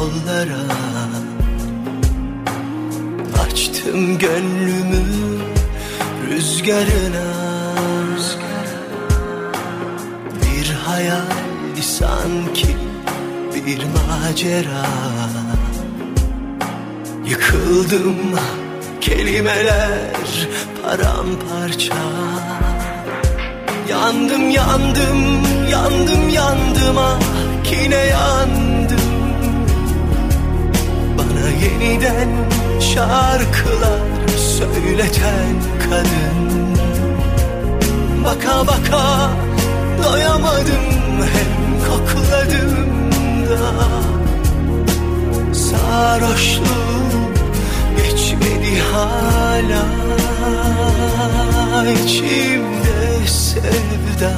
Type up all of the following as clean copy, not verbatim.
yollara, açtım gönlümü rüzgarına. Bir hayaldi sanki bir macera. Yıkıldım, kelimeler paramparça. Yandım yandım yandım yandım, ah yine yandım. Bana yeniden şarkılar söyleten kadın. Baka baka doyamadım, hem kokladım da. Sarhoşluğum geçmedi hala, içimde sevda.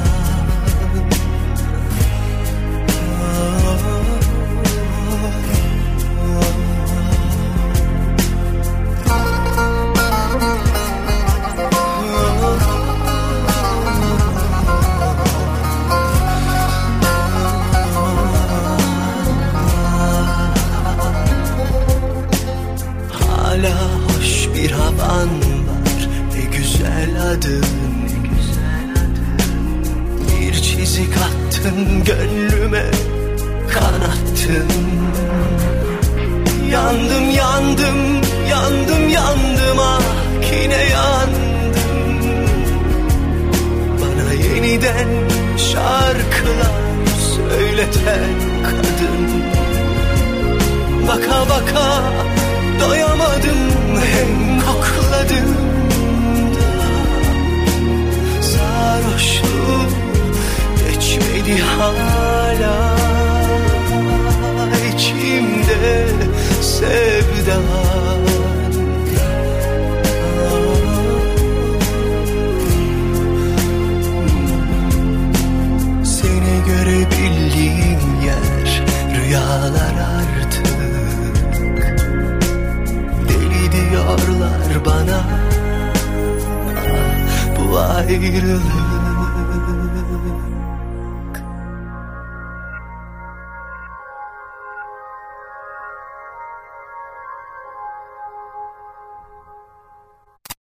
Hala hoş bir havan var, ne güzel adın. Bir çizik attın gönlüme, kanattın. Yandım yandım yandım yandım, ah yine yandım. Bana yeniden şarkılar söyleten kadın. Baka baka doyamadım, hem kokladım da. Sarhoşluğum geçmedi hala, içimde sevda. Seni görebildiğim yer rüyalar artık. Deli diyorlar bana bu ayrılık.